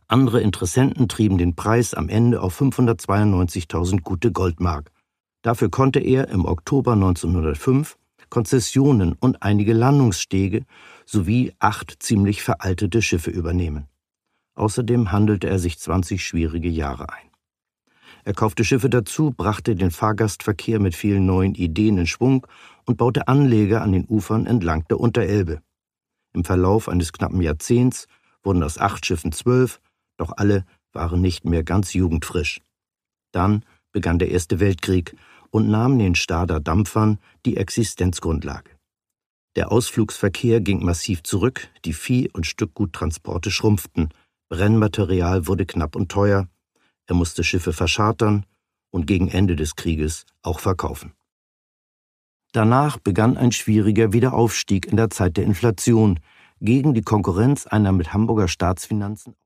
Andere Interessenten trieben den Preis am Ende auf 592.000 gute Goldmark. Dafür konnte er im Oktober 1905 Konzessionen und einige Landungsstege sowie 8 ziemlich veraltete Schiffe übernehmen. Außerdem handelte er sich 20 schwierige Jahre ein. Er kaufte Schiffe dazu, brachte den Fahrgastverkehr mit vielen neuen Ideen in Schwung und baute Anleger an den Ufern entlang der Unterelbe. Im Verlauf eines knappen Jahrzehnts wurden aus 8 Schiffen 12, doch alle waren nicht mehr ganz jugendfrisch. Dann begann der Erste Weltkrieg und nahm den Stader Dampfern die Existenzgrundlage. Der Ausflugsverkehr ging massiv zurück, die Vieh- und Stückguttransporte schrumpften, Brennmaterial wurde knapp und teuer, er musste Schiffe verschartern und gegen Ende des Krieges auch verkaufen. Danach begann ein schwieriger Wiederaufstieg in der Zeit der Inflation, gegen die Konkurrenz einer mit Hamburger Staatsfinanzen